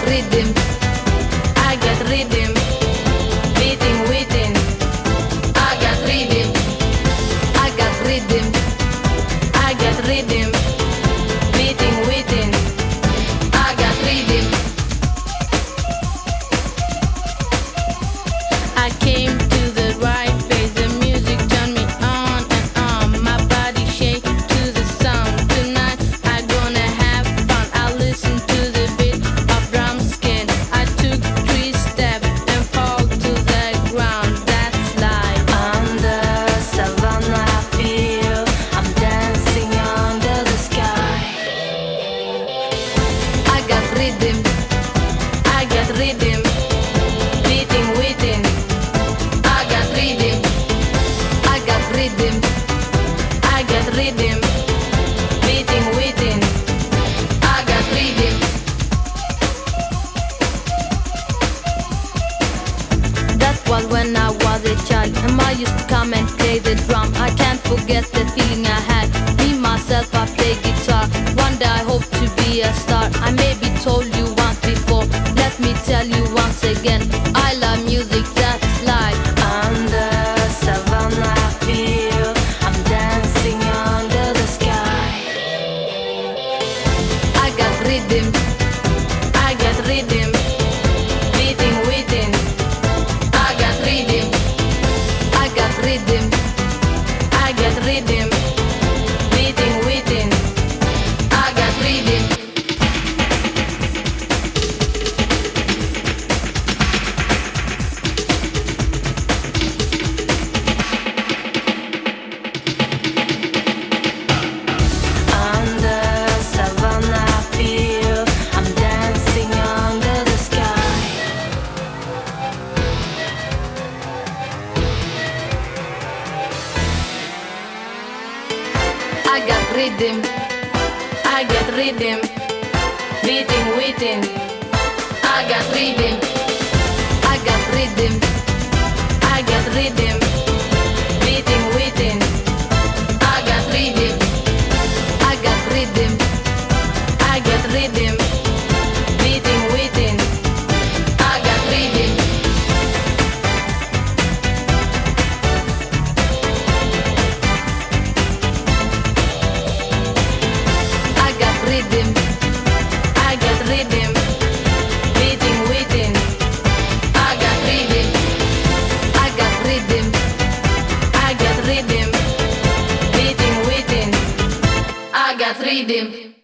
rhythm, I got rhythm, beating within. I got rhythm, I got rhythm, I got rhythm, beating within. I got rhythm. I came to the right place, the music turned me on and on. My body shake to the sound. Tonight I gonna have fun. I listen to the beat of drum skin. I took 3 steps and fall to the ground. That's life. Under savannah I feel I'm dancing under the sky. I got rhythm, I got rhythm, beating within. I got rhythm, I got rhythm, I got rhythm, beating within. I got rhythm. That was when I was a child, and I used to come and play the drum. I can't forget the feeling I had. Me myself, I play guitar. One day I hope to be a star. I maybe told you once before. Let me tell you once again. I love music, that's life. Under savannah I feel I'm dancing under the sky. I got rhythm, I got rhythm, beating within. I got rhythm, I got rhythm, I got rhythm, beating within. I got rhythm. Under savannah I feel I'm dancing under the sky. I got rhythm, I got rhythm, beating within. I got rhythm, I got rhythm, I got rhythm, beating within. I got rhythm, I got rhythm, I got rhythm, beating within. I got rhythm. I got rhythm, I got rhythm, beating within. I got rhythm, I got rhythm, I got rhythm, beating within. I got rhythm.